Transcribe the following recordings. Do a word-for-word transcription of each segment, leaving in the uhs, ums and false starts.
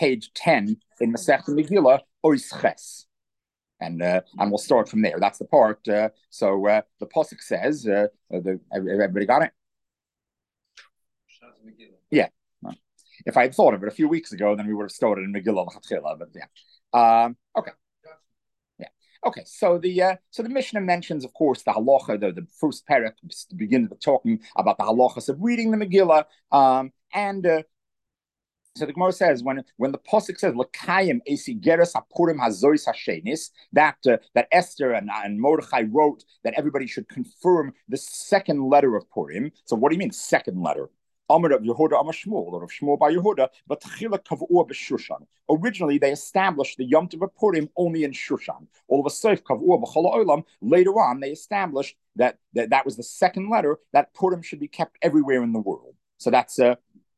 page ten in Masechta Megillah, Ois Ches. And uh, and we'll start from there. That's the part. Uh, so uh, the pasuk says, uh, the, everybody got it? Yeah. If I had thought of it a few weeks ago, then we would have started in Megillah L'Chatchila. But yeah. Um, okay. Yeah. Okay. So the uh, so the Mishnah mentions, of course, the halacha. The, the first parak begins with talking about the halachas of reading the Megillah. Um, and uh, So the Gemara says when when the pasuk says L'kayim esigeres hapurim hazois hashenis, that uh, that Esther and, and Mordechai wrote that everybody should confirm the second letter of Purim. So what do you mean second letter? Amar of Yehuda Amar Shmuel, or of Shmuel by Yehuda, but Tchila Kavua b'Shushan. Originally, they established the Yom Tov of Purim only in Shushan. All of a sudden, Kavua b'Chol Olam. Later on, they established that, that that was the second letter, that Purim should be kept everywhere in the world. So that's uh,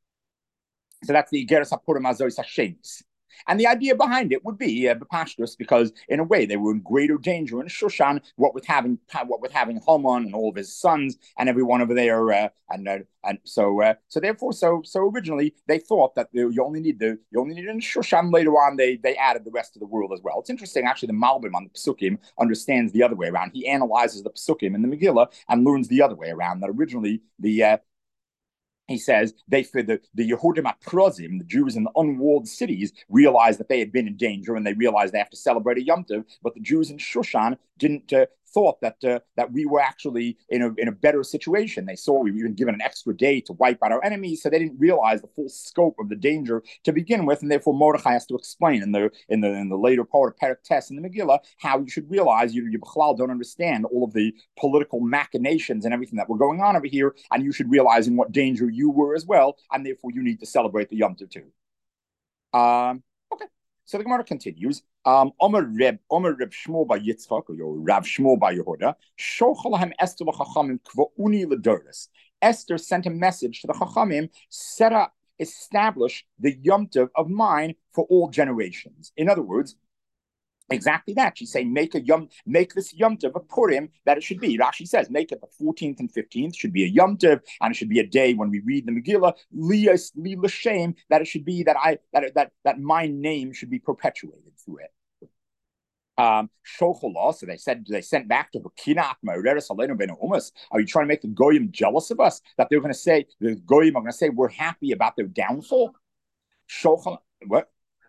So that's the Igeres HaPurim Hazois Hashenis. And the idea behind it would be uh, Bepashtus, because in a way they were in greater danger in Shushan, what with having what with having Haman and all of his sons and everyone over there, uh, and uh, and so uh, so therefore so so originally they thought that you only need the you only need in Shushan. Later on they they added the rest of the world as well. It's interesting actually. The Malbim on the Pesukim understands the other way around. He analyzes the Pesukim in the Megillah and learns the other way around, that originally the uh, he says they for the, the Yehudim Aprozim, the Jews in the unwalled cities, realized that they had been in danger and they realized they have to celebrate a Yom Tov. But the Jews in Shushan didn't uh, thought that uh, that we were actually in a in a better situation. They saw we were even given an extra day to wipe out our enemies, so they didn't realize the full scope of the danger to begin with, and therefore Mordechai has to explain in the in the in the later part of Perek Tes in the Megillah how you should realize you you B'chlal don't understand all of the political machinations and everything that were going on over here, and you should realize in what danger you were as well, and therefore you need to celebrate the Yom Tov too. Um, okay, so the Gemara continues. Um, Omer Reb, Omer Reb Shmuel by Yitzchak, or Rav Shmuel by Yehuda, Shochalahem Esther l'Chachamim kvo'uni l'Doris. Esther sent a message to the Chachamim, set up, establish the Yom Tov of mine for all generations. In other words, exactly that. She's saying, make a yom, make this Yom Tov a Purim that it should be. Rashi says, make it the fourteenth and fifteenth, should be a Yom Tov, and it should be a day when we read the Megillah, Liyas, li l'shem, that it should be that I that that that my name should be perpetuated through it. Um, so they said they sent back to Kinat Ma'areres Aleinu Ben Umas. Are you trying to make the Goyim jealous of us? That they're going to say the Goyim are going to say we're happy about their downfall? Shochal, what?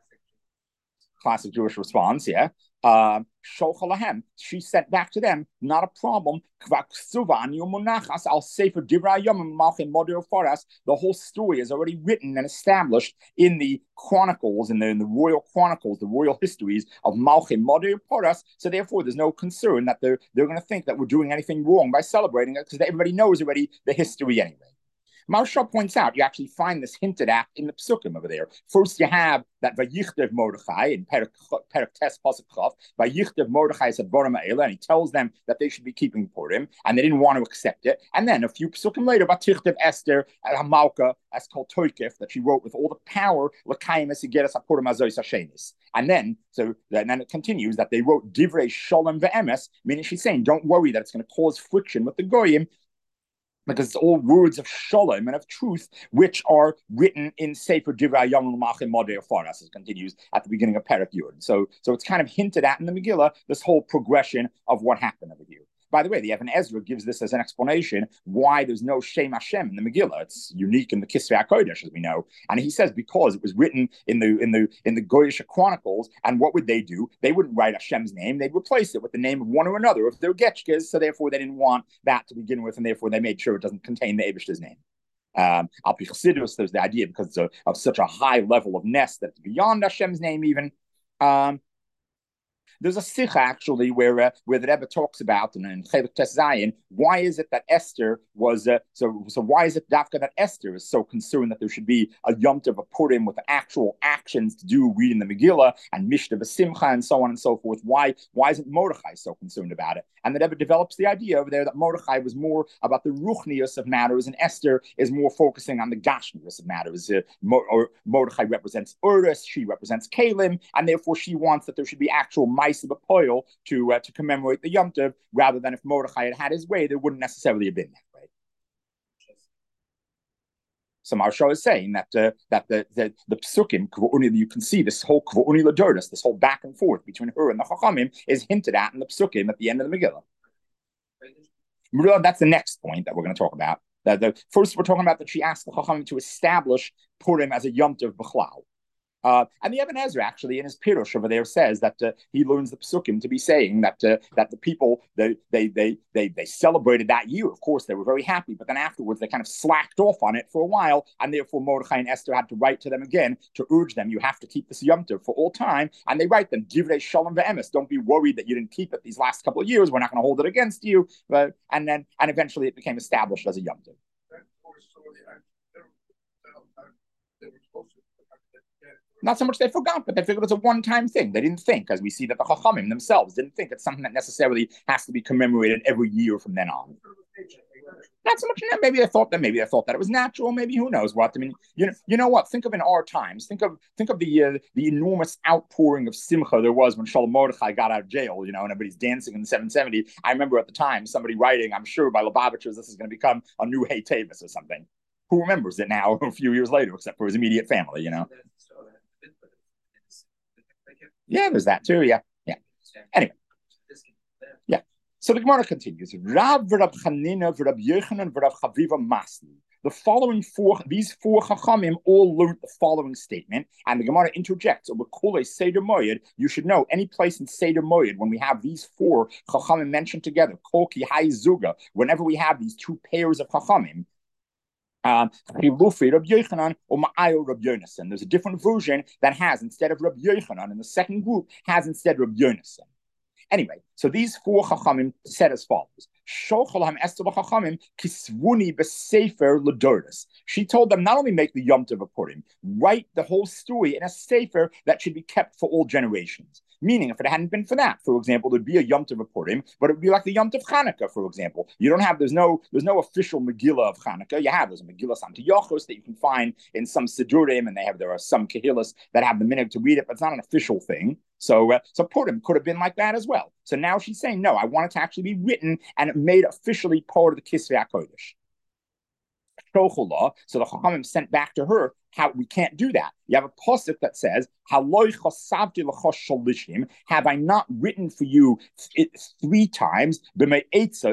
Classic Jewish response, yeah. Um, she sent back to them, not a problem. The whole story is already written and established in the chronicles, in the, in the royal chronicles, the royal histories of Malchim Modir Poras. So therefore, there's no concern that they're they're going to think that we're doing anything wrong by celebrating it, because everybody knows already the history anyway. Maharsha points out, you actually find this hinted at in the Psukim over there. First, you have that Vayichdev Mordechai in Perek Tes Pasuk Chav. Vayichdev Mordechai said Borim Ha'ela, and he tells them that they should be keeping Purim, and they didn't want to accept it. And then a few Psukim later, Vatichdev Esther Hamalka as called Toikif, that she wrote with all the power L'kayim Esigeres HaPurim Hazois Hashenis. And then, so and then it continues that they wrote Divrei Shalom Ve'emes, meaning she's saying, don't worry that it's going to cause friction with the Goyim, because it's all words of shalom and of truth, which are written in Sefer Divrei Yom L'Machim Modeh Faras, as it continues at the beginning of Perek Yud. So, so it's kind of hinted at in the Megillah, this whole progression of what happened over here. By the way, the Even Ezra gives this as an explanation why there's no Shem Hashem in the Megillah. It's unique in the Kisvei HaKodesh, as we know. And he says because it was written in the in the in the Goyish Chronicles, and what would they do? They wouldn't write Hashem's name. They'd replace it with the name of one or another of their Getchkas. So therefore, they didn't want that to begin with, and therefore they made sure it doesn't contain the Eibishter's name. Um, Al Pi Chassidus, there's the idea because it's a, of such a high level of nest that's beyond Hashem's name even. Um, There's a sikha actually where uh, where the Rebbe talks about, and in Chelek Tes Zayin, why is it that Esther was uh, so so why is it Dafka that Esther is so concerned that there should be a Yom Tov of Purim with actual actions to do, reading the Megillah and Mishnah B'Simcha and so on and so forth? Why why isn't Mordechai so concerned about it? And the Rebbe develops the idea over there that Mordechai was more about the ruchnius of matters, and Esther is more focusing on the gashmius of matters. Uh, Mo- or Mordechai represents Uris, she represents Kalim, and therefore she wants that there should be actual B'Poil to uh, to commemorate the Yom Tov, rather than if Mordechai had had his way, there wouldn't necessarily have been that way. So Maharsha is saying that uh, that the the, the psukim, you can see this whole kva'uni l'dordos, this whole back and forth between her and the chachamim is hinted at in the psukim at the end of the Megillah. That's the next point that we're going to talk about. That the, first, we're talking about that she asked the chachamim to establish Purim as a Yom Tov b'chlal. Uh, and the Ibn Ezra actually in his Pirush over there says that uh, he learns the Psukim to be saying that uh, that the people they, they they they they celebrated that year. Of course, they were very happy, but then afterwards they kind of slacked off on it for a while, and therefore Mordechai and Esther had to write to them again to urge them, you have to keep this Yom Tov for all time. And they write them, Divrei Shalom ve'emes, don't be worried that you didn't keep it these last couple of years. We're not going to hold it against you. But, and then and eventually it became established as a Yom Tov. Not so much they forgot, but they figured it's a one-time thing. They didn't think, as we see that the Chachamim themselves didn't think it's something that necessarily has to be commemorated every year from then on. Not so much. Maybe they thought that. Maybe they thought that it was natural. Maybe who knows what? I mean, you know, you know what? Think of in our times. Think of think of the uh, the enormous outpouring of simcha there was when Shalom Mordechai got out of jail. You know, and everybody's dancing in the seven seventy. I remember at the time somebody writing, I'm sure by Lubavitchers, this is going to become a new Hey Tavis or something. Who remembers it now a few years later, except for his immediate family? You know. Yeah, there's that too. Yeah, yeah. Anyway, yeah. So the Gemara continues. Rav v'Rab Chanina v'Rab Yochanan v'Rab Chaviva Masni. The following four, these four Chachamim all learned the following statement, and the Gemara interjects. Over Seder Moed, you should know any place in Seder Moed when we have these four Chachamim mentioned together, Kol Ki Hai Zuga. Whenever we have these two pairs of Chachamim. Um, There's a different version that has, instead of Rabbi Yochanan, in the second group, has instead Rabbi Yonasan. Anyway, so these four Chachamim said as follows. She told them not only make the Yom Tov of Purim, write the whole story in a sefer that should be kept for all generations. Meaning, if it hadn't been for that, for example, there'd be a Yom Tov of Purim, but it would be like the Yom Tov Chanukah, for example. You don't have, there's no there's no official Megillah of Chanukah. You have, there's a Megillah Antiochos that you can find in some Sidurim, and they have, there are some Kehillas that have the minute to read it, but it's not an official thing. So, uh, so Purim could have been like that as well. So now she's saying, no, I want it to actually be written and made officially part of the Kisvei HaKodesh. So the Chachamim sent back to her, how we can't do that. You have a pasuk that says, have I not written for you three times with uh,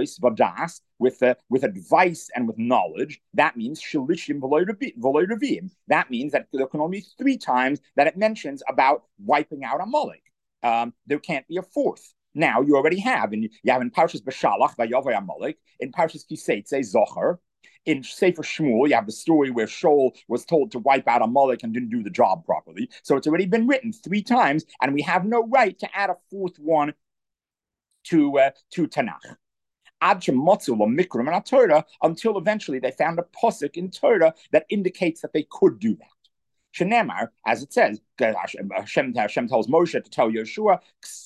with advice and with knowledge? That means shalishim v'lo revim. That means that there can only be three times that it mentions about wiping out Amalek. Um, there can't be a fourth. Now you already have, and you have in Parshas B'Shalach Vayavay Amalek, in Parshas Kiseitze Zocher. In Sefer Shmuel, you have the story where Shaul was told to wipe out Amalek and didn't do the job properly. So it's already been written three times, and we have no right to add a fourth one to uh, to Tanakh. Until eventually they found a pasuk in Torah that indicates that they could do that. Shenemar, as it says, Hashem, Hashem tells Moshe to tell Yeshua,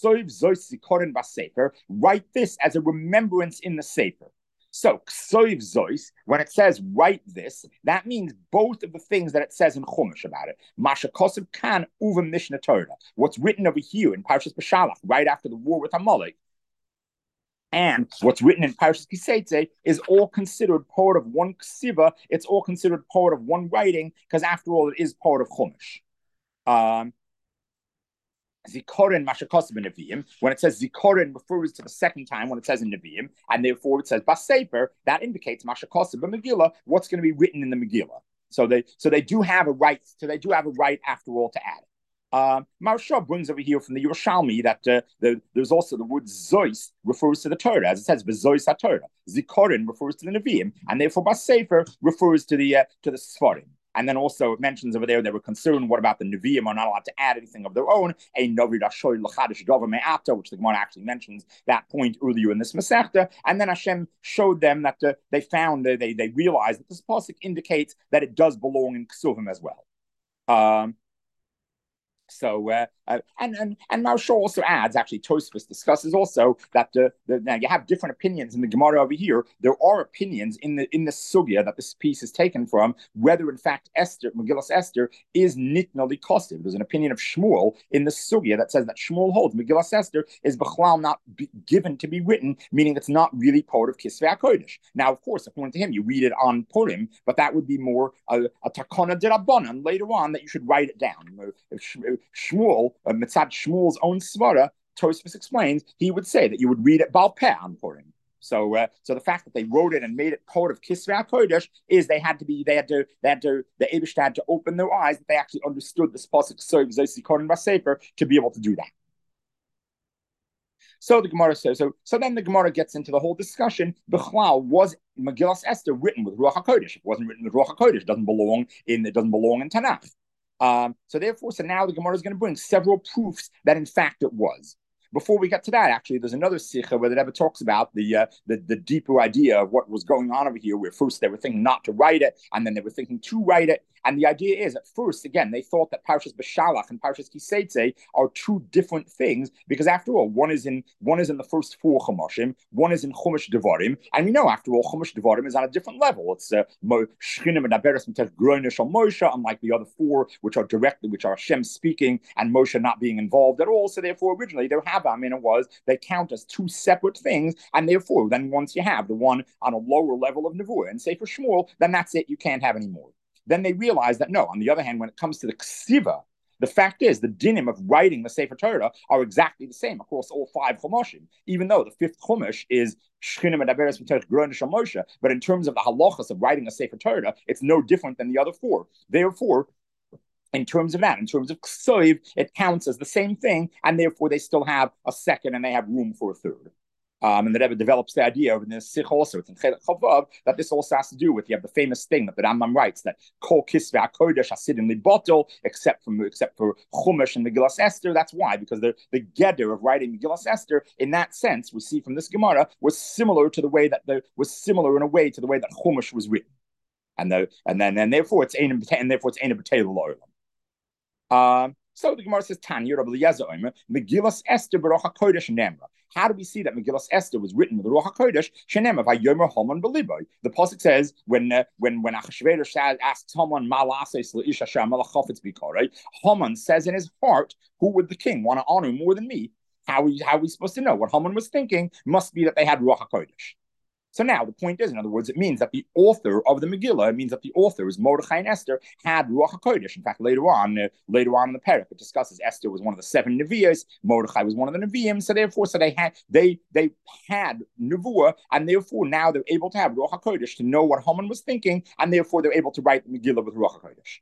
write this as a remembrance in the Sefer. So, ksoiv zois, when it says write this, that means both of the things that it says in Chumash about it. Masha kosev kan uva Mishnah Torah. What's written over here in Parshas B'Shalach, right after the war with Amalek, and what's written in Parshas Kiseitze is all considered part of one ksiva. It's all considered part of one writing, because after all, it is part of Chumash. Um, Zikorin Mashakosib in Nevi'im, when it says Zikorin refers to the second time when it says in Nevi'im, and therefore it says Basefer, that indicates Mashakosib in Megillah, what's going to be written in the Megillah. So they so they do have a right, so they do have a right after all to add it. Uh, Maharsha brings over here from the Yerushalmi that uh, the, there's also the word Zois refers to the Torah, as it says V'Zois HaTorah. Zikorin refers to the Nevi'im, and therefore Basefer refers to the uh, to the Sfarim. And then also it mentions over there they were concerned, what about the Nevi'im are not allowed to add anything of their own? A Novi Rashoy L'chadish Dover Me'ata, which the Gemara actually mentions that point earlier in this Masechta. And then Hashem showed them that uh, they found, uh, they they realized that this pasuk indicates that it does belong in Ksuvim as well. Um, So uh, uh, and and and Maharsha also adds, actually Tosfos discusses also that the, the now you have different opinions in the Gemara over here. There are opinions in the in the sugya that this piece is taken from, whether in fact Esther, Megillas Esther, is nitna likosiv. There's an opinion of Shmuel in the sugya that says that Shmuel holds Megillas Esther is b'chlal not be given to be written, meaning it's not really part of Kisvei HaKodesh. Now, of course, according to him, you read it on Purim, but that would be more a, a takana d'Rabbanan later on that you should write it down. If, if, Shmuel, uh, Mitzad Shmuel's own svara, Tosfos explains, he would say that you would read it Baal Peh on Purim. So, uh, so the fact that they wrote it and made it part of Kisvei HaKodesh is they had to be, they had to, they had to, the Eibush had to open their eyes that they actually understood the pasuk Soiv Zosi Kohen Basefer to be able to do that. So the Gemara says, so, so then the Gemara gets into the whole discussion. B'chlal, was Megillas Esther written with Ruach HaKodesh? If it wasn't written with Ruach HaKodesh, it doesn't belong in, it doesn't belong in Tanakh. Um, so therefore, so now the Gemara is going to bring several proofs that in fact it was. Before we get to that, actually, there's another sikha where the Rebbe talks about the, uh, the the deeper idea of what was going on over here, where first they were thinking not to write it, and then they were thinking to write it. And the idea is, at first, again, they thought that Parshas B'Shalach and Parshas Kiseitze are two different things, because after all, one is in one is in the first four Chumashim, one is in Chumash Devarim, and we know, after all, Chumash Devarim is on a different level. It's Shechina Medaberes Mitech Groinish on Moshe, unlike the other four, which are directly, which are Hashem speaking, and Moshe not being involved at all. So therefore, originally, there have, I mean, it was, they count as two separate things, and therefore, then once you have the one on a lower level of Nevuah, and say for Shmuel, then that's it, you can't have any more. Then they realize that no, on the other hand, when it comes to the ksiva, the fact is the dinim of writing the Sefer Torah are exactly the same across all five chumashim, even though the fifth chumash is Shechina Medaberes Mitech Groinish on Moshe. But in terms of the halachas of writing a Sefer Torah, it's no different than the other four. Therefore, in terms of that, in terms of ksoiv, it counts as the same thing, and therefore they still have a second and they have room for a third. Um, and the Rebbe develops the idea of in the Sikh also, it's in Chelek Chavav, that this also has to do with, you have the famous thing that the Rambam writes, that Kol Kisvei HaKodesh Hasidim Libotel, except for, except for Chumash and Megillas Esther. That's why, because the, the Geder of writing Megillas Esther, in that sense, we see from this Gemara, was similar to the way that the, was similar in a way to the way that Chumash was written. And the, and then, and therefore it's Ein, and therefore it's Ein B'Teil L'Olam. Um, So the Gemara says, Tanya, Rabbi Eliezer Omer, Megillas Esther Baruch HaKodesh Nemra. How do we see that Megillas Esther was written with the Ruach HaKodesh? Shenemra Vayomer Haman Beliboy. The pasuk says when uh, when when Achashverosh asks Haman Malases Leish Asher Melech Chafetz B'Karei, Haman says in his heart, "Who would the king want to honor more than me?" How we how are we supposed to know what Haman was thinking? Must be that they had Ruach HaKodesh. So now the point is, in other words, it means that the author of the Megillah, it means that the author is Mordechai and Esther, had Ruach HaKodesh. In fact, later on, uh, later on in the parak, it discusses Esther was one of the seven Nevi'os, Mordechai was one of the Nevi'im. So therefore, so they had they they had Nevuah, and therefore now they're able to have Ruach HaKodesh to know what Haman was thinking, and therefore they're able to write the Megillah with Ruach HaKodesh.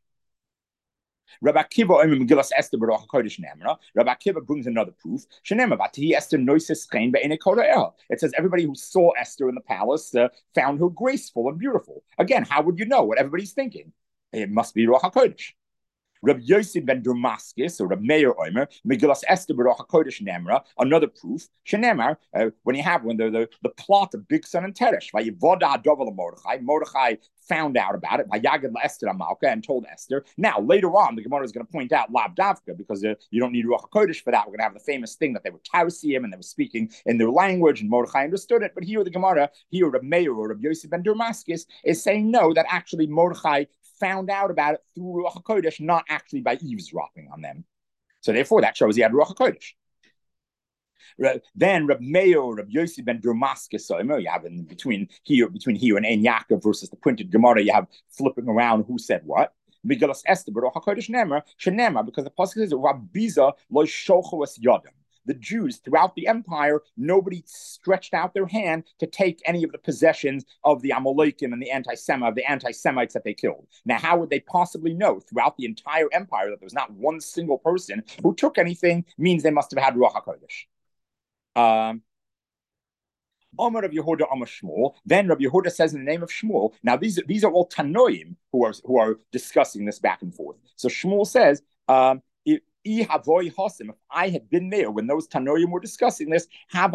Rabbi Akiva Omer Megillas Esther Baruch HaKodesh Nemra. Rabbi Akiva brings another proof. Shenemra Vatihi Esther Noises Chen Be'enei Kol Ha'el. It says everybody who saw Esther in the palace uh, found her graceful and beautiful. Again, how would you know what everybody's thinking? It must be Ruach HaKodesh. Rabbi Yossi ben Damascus, or Rabbi Meir Omer, Megillas Esther Baruch HaKodesh Nemra, another proof. Shenemar, uh, when you have when the, the, the plot of Bigsan and Teresh, Vayivoda Dovel Mordechai, Mordechai found out about it, Vayagad Esther Amalka, and told Esther. Now, later on, the Gemara is going to point out Lav Davka, because uh, you don't need Ruach HaKodesh for that. We're going to have the famous thing that they were Tausiim, and they were speaking in their language, and Mordechai understood it. But here, the Gemara, here, Rabbi Meir, or Rabbi Yossi ben Damascus, is saying no, that actually Mordechai found out about it through Ruach HaKodesh, not actually by eavesdropping on them. So therefore, that shows he had Ruach HaKodesh. Then Reb Meir, Reb Yossi ben Damascus, so you have in between here, between here and Ein Yaakov versus the printed Gemara, you have flipping around who said what. Megillas Esther Baruch HaKodesh Nemar, Shenemar, because the pasuk says Rabbiza lo shochu es yodam. The Jews throughout the empire, nobody stretched out their hand to take any of the possessions of the Amalekim and the anti-Semite, the anti-Semites that they killed. Now, how would they possibly know throughout the entire empire that there was not one single person who took anything? Means they must have had Ruach HaKodesh. Um, Omer of Yehuda, Omer Shmuel. Then Rabbi Yehuda says in the name of Shmuel. Now these these are all Tanoim who are who are discussing this back and forth. So Shmuel says, um, if I had been there when those Tanoim were discussing this, I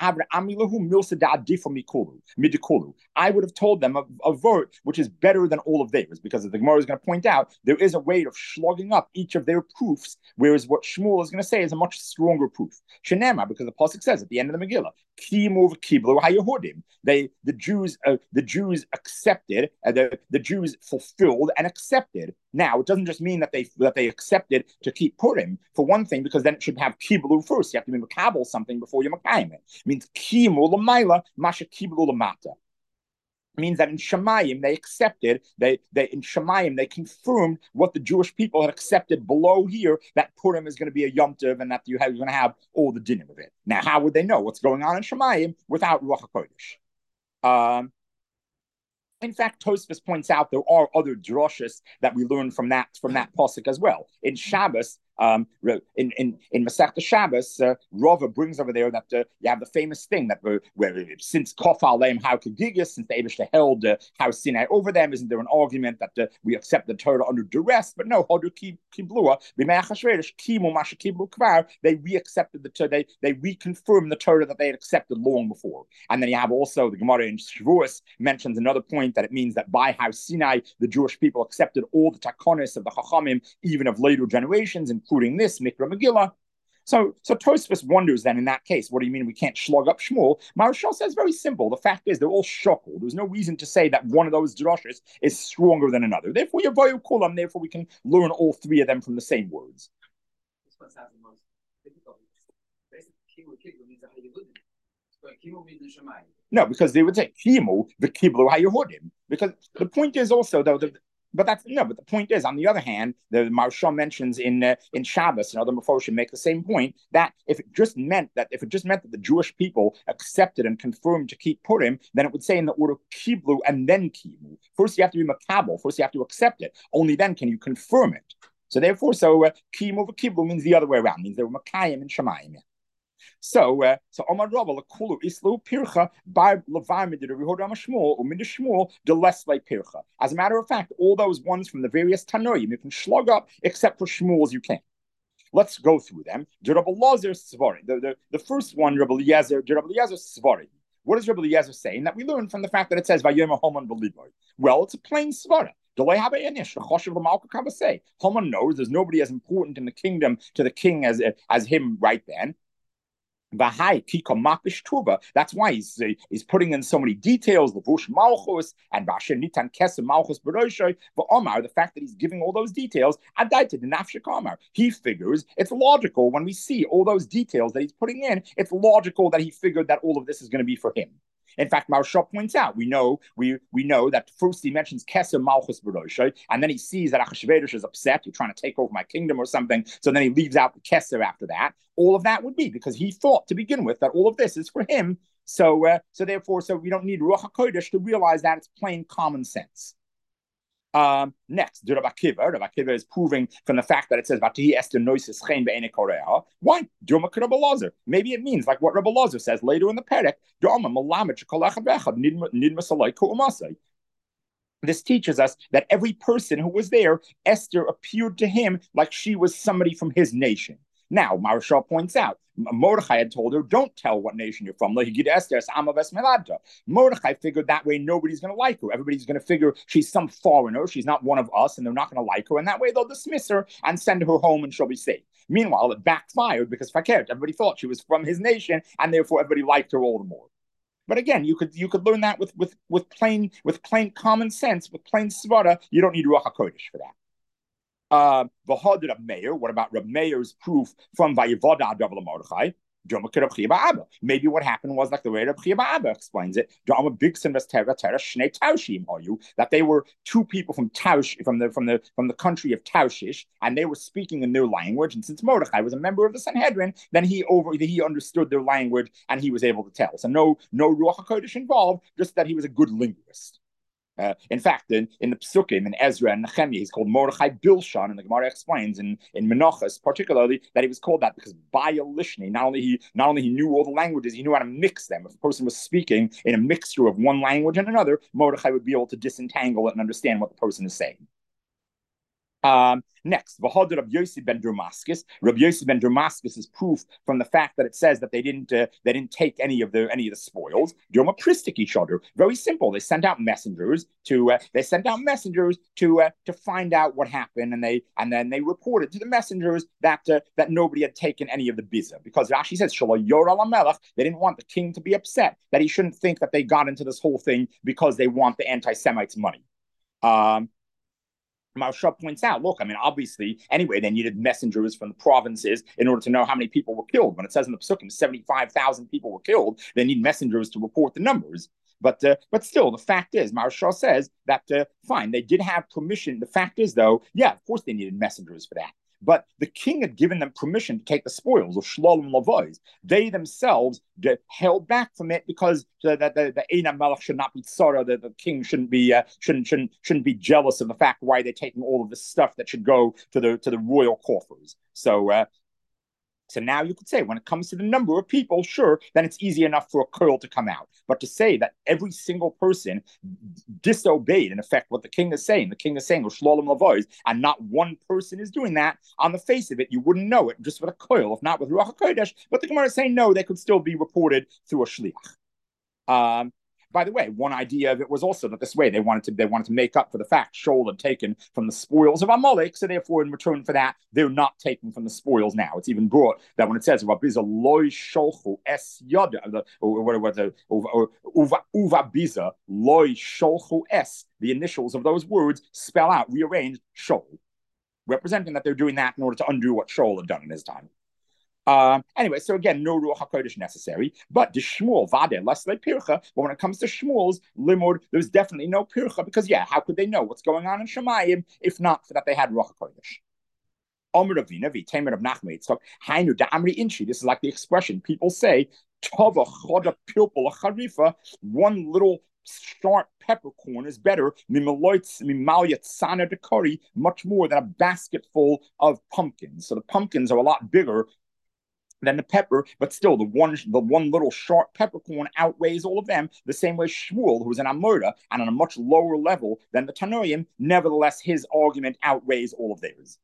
would have told them a, a vote which is better than all of theirs, because as the Gemara is going to point out, there is a way of slugging up each of their proofs, whereas what Shmuel is going to say is a much stronger proof. Shenema, because the pasuk says at the end of the Megillah, Kimu v'kiblu haYehudim. They, the Jews, uh, the Jews accepted, uh, the, the Jews fulfilled and accepted. Now, it doesn't just mean that they that they accepted to keep Purim, for one thing, because then it should have kiblu first. You have to be makabel something before you makayim it. It means kimu l'mayla, masha kiblu l'mata. Means that in Shemayim they accepted, they they in Shemayim they confirmed what the Jewish people had accepted below here, that Purim is going to be a Yom Tov and that you have, you're going to have all the dinim of it. Now, how would they know what's going on in Shemayim without Ruach HaKodesh? Um, In fact, Tosfos points out there are other droshes that we learn from that from that pasuk as well. In Shabbos, um, in in in Masechta Shabbos, uh, Rava brings over there that uh, you have the famous thing that where, where since Kofal Leim How Kagigas, since the Eibushter held uh, How Sinai over them, isn't there an argument that uh, we accept the Torah under duress? But no, Hodu Kiblua B'Me'achashverosh Kimu Masha Kiblu Kvar. They re-accepted the Torah. They they reconfirmed the Torah that they had accepted long before. And then you have also the Gemara in Shavuos mentions another point that it means that by How Sinai the Jewish people accepted all the takonis of the Chachamim, even of later generations, including this Mikra Megillah. So, so Tosfos wonders then in that case, what do you mean we can't slug up Shmuel? Maharshal says very simple. The fact is they're all shokol. There's no reason to say that one of those droshes is stronger than another. Therefore, you're Yavayu Kulam. Therefore, we can learn all three of them from the same words. No, because they would say Kimu the Kiblu HaYehudim. Because the point is also though that. But that's no. But the point is, on the other hand, the Maharshal mentions in uh, in Shabbos and other Mefoshim make the same point that if it just meant that if it just meant that the Jewish people accepted and confirmed to keep Purim, then it would say in the order Kiblu and then Kimu. First, you have to be makabel. First, you have to accept it. Only then can you confirm it. So therefore, so uh, Kimu over Kiblu means the other way around. It means they were Makayim and Shemayim. So, uh, so Omar Rabba lekulu islu pircha bar levarmid the Rehoda Shmuel u'mid Shmuel de lesle pircha. As a matter of fact, all those ones from the various Tanoim you can slug up, except for Shmuel's you can't. Let's go through them. The Rabbi Lazar Svari. The, the the first one, Rabbi Eliezer, Rabbi Eliezer Svari. What does Rabbi Eliezer say? And that we learn from the fact that it says Vayoma Homan Beliboy. Well, it's a plain svara. Haman knows there's nobody as important in the kingdom to the king as as him right then. That's why he's uh, he's putting in so many details, Levush Malchus and Basher Nitan Kesem Malchus Beroshai. But Omar, the fact that he's giving all those details, Adaita the Nafshik Omar. He figures it's logical when we see all those details that he's putting in. It's logical that he figured that all of this is going to be for him. In fact, Maharshal points out, we know we we know that first he mentions Keser Malchus B'Roshai, and then he sees that Achashverosh is upset, you're trying to take over my kingdom or something, so then he leaves out the Keser after that. All of that would be because he thought to begin with that all of this is for him, so uh, so therefore, so we don't need Ruach HaKodesh to realize that it's plain common sense. Um, next, Rabbi Akiva. Rabbi Akiva is proving from the fact that it says Vatihi Esther Noisis Chen Be'ene Korea. Why? Duma Rabbi Lazar. Maybe it means like what Rabbi Lazar says later in the Perek. Duma Malamet Shekolach Bechad Nidma Salai Ku'umasai. This teaches us that every person who was there, Esther appeared to him like she was somebody from his nation. Now, Maharshal points out, Mordechai had told her, don't tell what nation you're from. Mordechai figured that way nobody's going to like her. Everybody's going to figure she's some foreigner. She's not one of us, and they're not going to like her. And that way they'll dismiss her and send her home, and she'll be safe. Meanwhile, it backfired because Fakert, everybody thought she was from his nation, and therefore everybody liked her all the more. But again, you could you could learn that with with with plain with plain common sense, with plain svara. You don't need Ruach HaKodesh for that. Uh, Rab Meir. What about Rab Meir's proof from Vayevoda Dav Mordechai? Maybe what happened was like the way Reb Chia Ba'aba explains it. That they were two people from Taush, from the from the from the country of Taushish, and they were speaking in their language. And since Mordechai was a member of the Sanhedrin, then he over he understood their language and he was able to tell. So no no Ruach HaKodesh involved, just that he was a good linguist. Uh, in fact, in, in the Psukim, in Ezra and Nehemiah, he's called Mordechai Bilshan, and the Gemara explains in, in Menachos, particularly, that he was called that because by Lishni, not only he not only he knew all the languages, he knew how to mix them. If a person was speaking in a mixture of one language and another, Mordechai would be able to disentangle it and understand what the person is saying. Um, next, V'hodar Rabbi Yossi ben Damascus. Rabbi Yossi ben Damascus is proof from the fact that it says that they didn't uh, they didn't take any of the any of the spoils. Yoma Pristik each other. Very simple. They sent out messengers to uh, they sent out messengers to uh, to find out what happened, and they and then they reported to the messengers that uh, that nobody had taken any of the biza, because Rashi says Shalom Yor al Melech. They didn't want the king to be upset, that he shouldn't think that they got into this whole thing because they want the anti-Semites' money. Um, Maharsha points out, look, I mean, obviously, anyway, they needed messengers from the provinces in order to know how many people were killed. When it says in the Psukim, seventy-five thousand people were killed, they need messengers to report the numbers. But uh, but still, the fact is, Maharsha says that, uh, fine, they did have permission. The fact is, though, yeah, of course they needed messengers for that. But the king had given them permission to take the spoils of Shlom and Lavois. They themselves held back from it because the the the Eina Melech should not be tzara. The, the king shouldn't be uh, shouldn't shouldn't shouldn't be jealous of the fact why they're taking all of this stuff that should go to the to the royal coffers. So. Uh, So now you could say, when it comes to the number of people, sure, then it's easy enough for a curl to come out. But to say that every single person disobeyed, in effect, what the king is saying, the king is saying, Shlolim Lavois, and not one person is doing that, on the face of it, you wouldn't know it just with a curl, if not with Ruach HaKodesh. But the Gemara is saying, no, they could still be reported through a shliach. Um, By the way, one idea of it was also that this way they wanted to they wanted to make up for the fact Shaul had taken from the spoils of Amalek, so therefore in return for that they're not taking from the spoils now. It's even brought that when it says Biza loy sholchu es yada, or whatever, uva biza loy sholchu es, the initials of those words spell out rearranged Shaul, representing that they're doing that in order to undo what Shaul had done in his time. Um, anyway, so again, no Ruach HaKodesh necessary, but the Shmuel, Vade, less like Pircha, but when it comes to Shmuel's Limud, there's definitely no Pircha, because yeah, how could they know what's going on in Shemayim if not for that they had Ruach HaKodesh? Omer Ravina, V'Tamer of Nachmei Yitzchak, Hainu Da'amri Inchi, this is like the expression people say, Tova Choda Pilpul Charifa, one little sharp peppercorn is better much more than a basket full of pumpkins. So the pumpkins are a lot bigger than the pepper, but still the one the one little sharp peppercorn outweighs all of them, the same way Shmuel, who's an Amorah and on a much lower level than the Tanoim, nevertheless his argument outweighs all of theirs.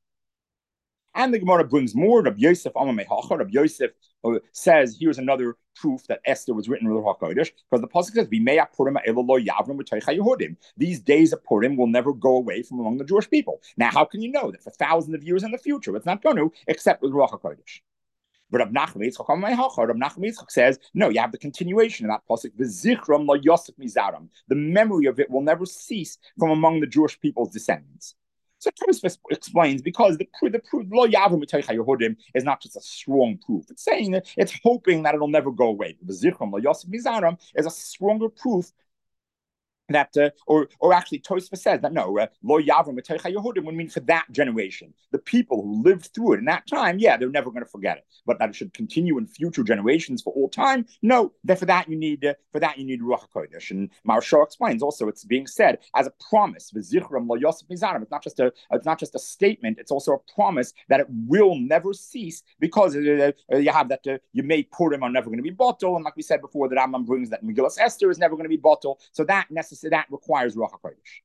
And the Gemara brings more. Rabbi Yosef Amamei Hacha. Rabbi Yosef uh, says, here's another proof that Esther was written with Ruach HaKodesh, because the pasuk says, "V'mei Purim ha'elo lo yavrum b'toich Yehudim." These days of Purim will never go away from among the Jewish people. Now, how can you know that for thousands of years in the future it's not going to, except with Ruach HaKodesh? But Rab Nachman Yitzchak says, no, you have the continuation of that pasuk, "V'zichram lo yosef mizaram." The memory of it will never cease from among the Jewish people's descendants. So Tosfos explains, because the the lo yavrum b'toich Yehudim is not just a strong proof. It's saying that it's hoping that it'll never go away. V'zichram lo yosef mizaram is a stronger proof that, uh, or or actually, Tosfos says that no, uh, lo yavrum b'toich Yehudim would mean for that generation, the people who lived through it in that time. Yeah, they're never going to forget it, but that it should continue in future generations for all time. No, that for that you need uh, for that you need Ruach HaKodesh. And Maharsha explains also it's being said as a promise. V'zichram lo yosef mizarim. It's not just a it's not just a statement. It's also a promise that it will never cease, because uh, uh, you have that uh, you may Purim are never going to be bottled, and like we said before, the Rambam brings that Megillas Esther is never going to be bottled. So that necessarily. So that requires Ruach HaKodesh.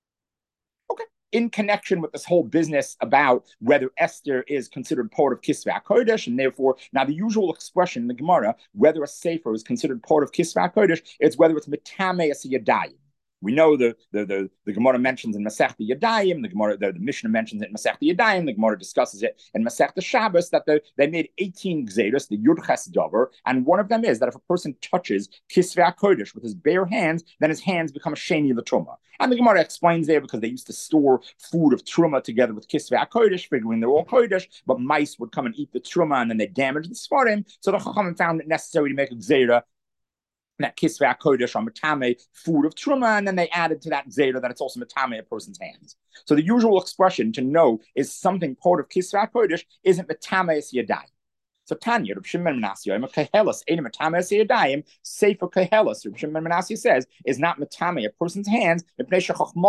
Okay. In connection with this whole business about whether Esther is considered part of Kisvei HaKodesh, and therefore, now the usual expression in the Gemara, whether a Sefer is considered part of Kisvei HaKodesh, is whether it's Metame as Yadayim. We know the the the, the Gemara mentions in Masechta Yadayim, the Gemara the, the Mishnah mentions it in Masechta Yadayim, the Gemara discusses it in Masechta Shabbos, that the, they made eighteen Gzeros, the Yud Ches Davar, and one of them is that if a person touches Kisvei HaKodesh with his bare hands, then his hands become a sheni of the Truma. And the Gemara explains there, because they used to store food of Truma together with Kisvei HaKodesh, figuring they're all Kodesh, but mice would come and eat the Truma and then they damage the Svarim. So the Chachamim found it necessary to make a Gzera that Kisvei HaKodesh on Matame, food of Truma, and then they added to that Zeta that it's also Matame a person's hands. So the usual expression to know is something part of Kisvei HaKodesh isn't Matame es Yadayim. So Tanya, Reb Shimon ben Menashe, I'm a Kehelas, ain't Matame es Yadayim, Sefer Kehelas, Reb Shimon ben Menashe says, is not Matame a person's hands, because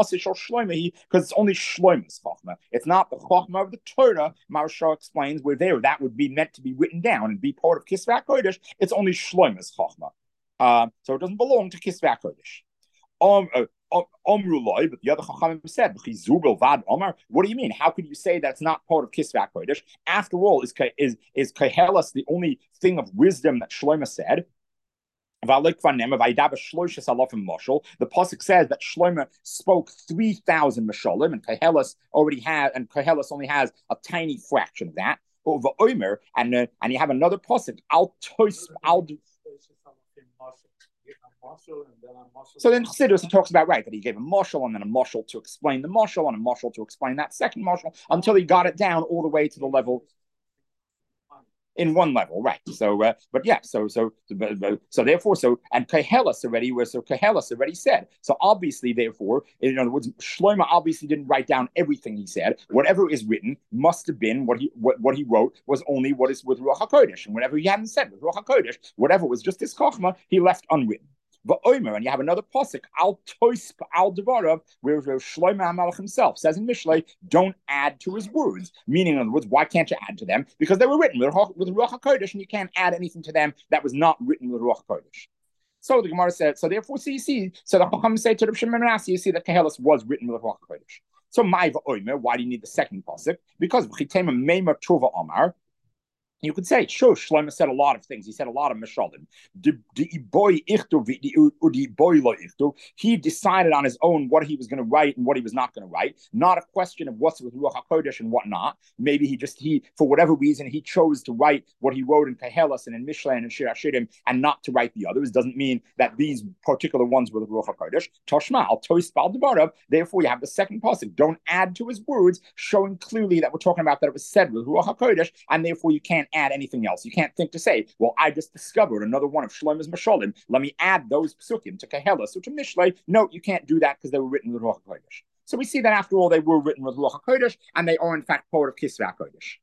it's only Shloimeh's Chochmah. It's not the Chochmah of the Torah. Maharsha explains where there that would be meant to be written down and be part of Kisvei HaKodesh. It's only Shloimeh's Chochmah. Uh, so it doesn't belong to Kisvei HaKodesh. Um, uh, Omruloi, but the other Chachamim said, Vad Omar. What do you mean? How could you say that's not part of Kisvei HaKodesh? After all, is is is Kehelas the only thing of wisdom that Shlomo said? The pasuk says that Shlomo spoke three thousand mashalim, and Kehelas already had, and Kehelas only has a tiny fraction of that. Over Omer, and uh, and you have another pasuk. Al tois al. So then Chassidus, he talks about, right, that he gave a mashal and then a mashal to explain the mashal and a mashal to explain that second mashal until he got it down all the way to the level in one level, right? So, uh, but yeah, so so so, so therefore, so and Kehelas already was so Kehelas already said. So obviously, therefore, in other words, Shlomo obviously didn't write down everything he said. Whatever is written must have been what he what, what he wrote was only what is with Ruach HaKodesh, and whatever he hadn't said with Ruach HaKodesh, whatever was just his chachma, he left unwritten. But Omer, and you have another pasuk, al toisp al devarav, where Shlomo HaMelech himself says in Mishlei, don't add to his words. Meaning, in other words, why can't you add to them? Because they were written with, with Ruach HaKodesh, and you can't add anything to them that was not written with Ruach HaKodesh. So the Gemara said, so therefore, see, you see, so the Chacham say to the Shimon Rassi, you see that Kehelas was written with Ruach HaKodesh. So Maiva Omer, why do you need the second pasuk? Because V'chitema Meimar Tova Omar. You could say, sure, Shlomo said a lot of things. He said a lot of mishalim. He decided on his own what he was going to write and what he was not going to write. Not a question of what's with Ruach HaKodesh and what not. Maybe he just, he for whatever reason, he chose to write what he wrote in Kehelas and in Mishlei and in Shir HaShirim and not to write the others. Doesn't mean that these particular ones were the Ruach HaKodesh. Toshma, al tois bal devarav. Therefore, you have the second pasuk. Don't add to his words, showing clearly that we're talking about that it was said with Ruach HaKodesh, and therefore you can't add anything else. You can't think to say, well, I just discovered another one of Shlomo's Mashalim. Let me add those psukim to Kehelas or to Mishlei. No, you can't do that because they were written with Ruach HaKodesh. So we see that after all, they were written with Ruach HaKodesh, and they are in fact part of Kisvei HaKodesh.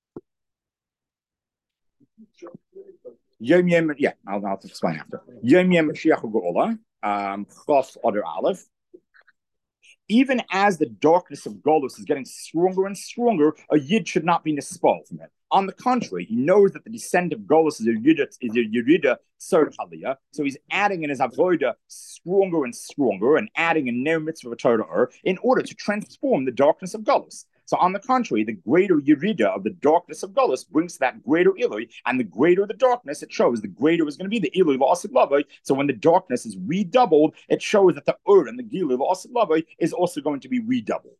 Yom Yom, yeah, I'll, I'll explain after. Yom Yom Mashiach Geola, um, Chaf Adar Aleph. Even as the darkness of Golus is getting stronger and stronger, a Yid should not be nispal from it. On the contrary, he knows that the descent of Golus is a Yid, is a Yerida Tzad Aliyah, so he's adding in his avodah stronger and stronger, and adding a ner mitzvah Torah in order to transform the darkness of Golus. So on the contrary, the greater Yerida of the darkness of Golus brings that greater Ilui, and the greater the darkness, it shows the greater is going to be the Ilui La'asid Lavai. So when the darkness is redoubled, it shows that the Ur and the Gilui La'asid Lavai is also going to be redoubled.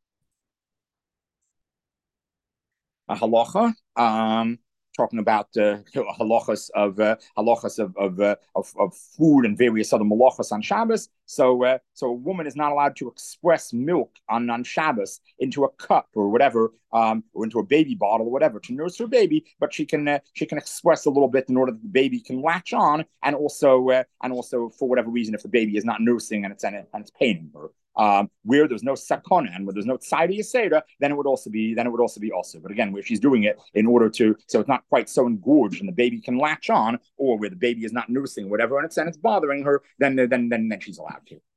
A halacha, um, talking about uh, halachas of uh, halachas of of, uh, of of food and various other malachas on Shabbos. So, uh, so a woman is not allowed to express milk on, on Shabbos into a cup or whatever, um, or into a baby bottle or whatever to nurse her baby. But she can uh, she can express a little bit in order that the baby can latch on, and also uh, and also for whatever reason, if the baby is not nursing and it's and, it, and it's paining her. Um, where there's no sakona and where there's no tzayda yeseda, then it would also be then it would also be also. But again, where she's doing it in order to so it's not quite so engorged and the baby can latch on, or where the baby is not nursing, whatever, and it's and it's bothering her, then then then then she's allowed to.